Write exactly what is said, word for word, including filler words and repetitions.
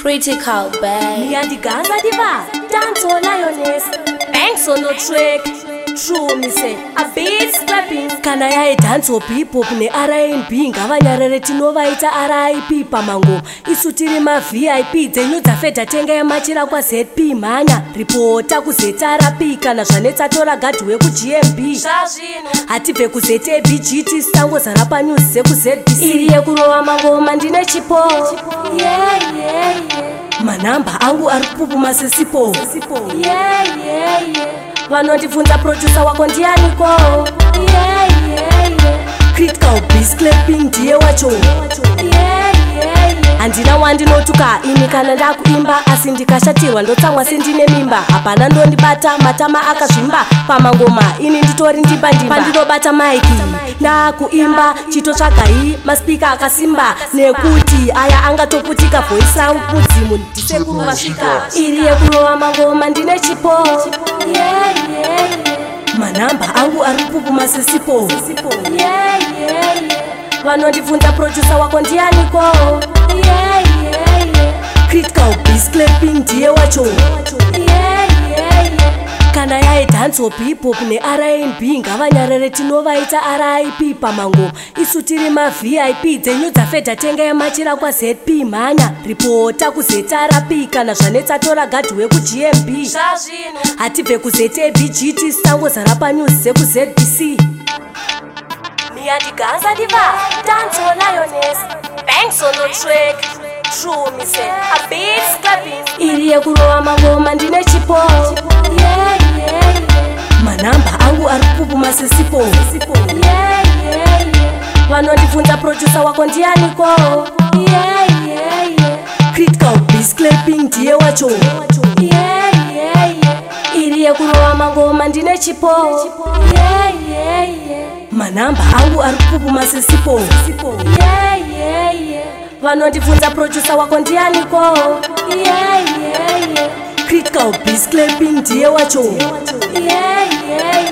Critical babe. Ngiyandigaza diva, dance on lioness. Banks on no track. True me say, a beat slapping. Kana ya dance o hip hop ne R and B ngavanyarere tinovaita R I P pamango. Isu tiri ma V I P dzenyu dzafedha tenga yamachira kwa Z P mhanya. Ripota ku Z R P kana zvanetsa tora gadhi weku G M B. Hatibve ku Z A B G T sango zara pa news zeku Z B C. Iri yekurova mangoma ndine chipo. Yeah yeah yeah. Manamba angu ari kupupuma sesipo. Yeah yeah yeah. Vanondibvunza producer wako ndianiko. Yeah yeah yeah. Critical bass clapping ndiye wacho. Yeah yeah yeah. Handina wandinotuka ini kana ndakuimba asi ndikashatirwa ndotsamwa sendine mimba. Hapana ndondibata matama akazvimba pamangoma ini nditori ndimba ndimba. Pandinobata maiki ndakuimba chitotsvagai maspika akasimba nekuti aya angatoputika voice yangu kudzimu ndisekuru vasvika. Iri yekurova mangoma ndine chipo. Yeah yeah yeah. Manamba angu ari kupupuma sesipo. Yeah yeah yeah. Vanondibvunza producer wako ndianiko. Yeah yeah yeah. Critical bass clapping ndiye wacho. Yeah yeah yeah. Kana ya dance o hip hop ne R and B ngavanyarere tinovaita R I P pamango. Isu tiri ma V I P dzenyu dzafedha tenga yamachira kwa Z P mhanya. Ripota ku Z R P kana zvanetsa tora gadhi weku G M B. Hatibve ku Z A B G T sango zara pa news zeku Z B C. Ngiyandigaza diva, dance on lioness. Banks on no track. True me say, a beat slapping. Iri yekurova mangoma ndine chipo. Yeah yeah yeah. Manamba angu ari kupupuma sesipo. Yeah yeah yeah. Vanondibvunza producer wako ndianiko. Yeah yeah yeah. Critical bass clapping ndiye wacho. Yeah yeah yeah. Iri yekurova mangoma ndine chipo. Yeah yeah yeah. Manamba angu ari kupupuma sesipo. Yeah yeah yeah. Vanondibvunza producer wako ndianiko. Yeah yeah yeah. Critical bass clapping ndiye wacho. Yeah yeah yeah.